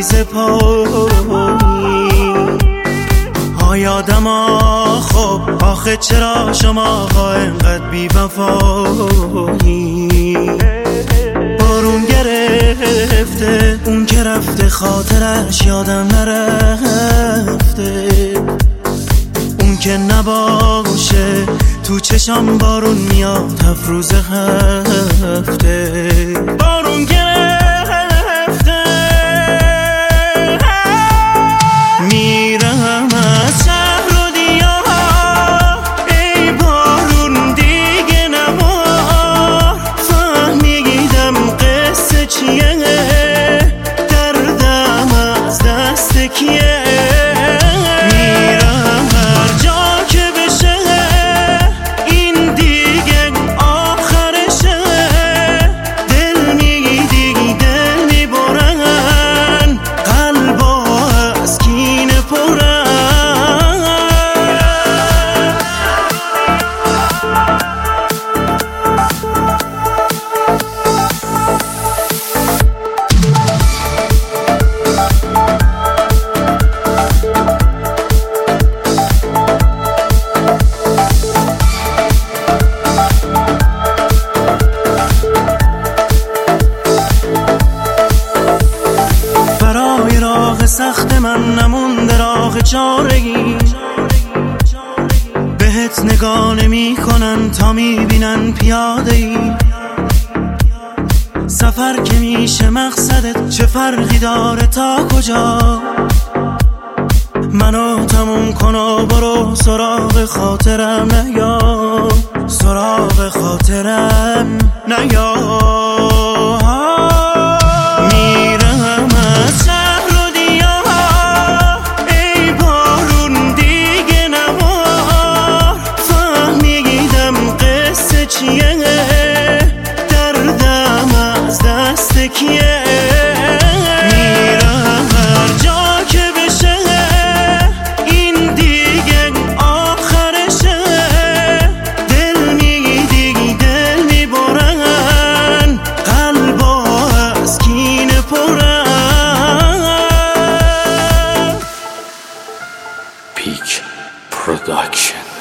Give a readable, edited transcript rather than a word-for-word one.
پاییز پایی. یادم خب آخه چرا شما اینقدر بی وفایی. بارون گرفته اون که رفته خاطرش یادم نرفته. اون که نباشه تو چشم بارون میاد هفت روز هفته. بارون گرفته میرم از شهر و دیار. ای بارون دیگه نبار. فهمیدم قصه چیه، دردم از دست کیه. میرم هر جا که بشه این دیگه آخرشه. دل میدی دل میبرن قلبا از کینه پرن. برای راه سخت من نمونده راه چاره‌ای. بهت نگاه نمی کنن تا میبینن پیاده‌ای. سفر که میشه مقصدت چه فرقی داره تا کجا. منو تموم کن و برو سراغ خاطرم نیا. سراغ خاطرم نیا. میرم از شهر و دیار. ای بارون دیگه نبار. فهمیدم قصه چیه، دردم از دست کیه. میرم هر جا که بشه این دیگه آخرشه. دل میدی دل میبرن قلبا از کینه پرن. Peak Production.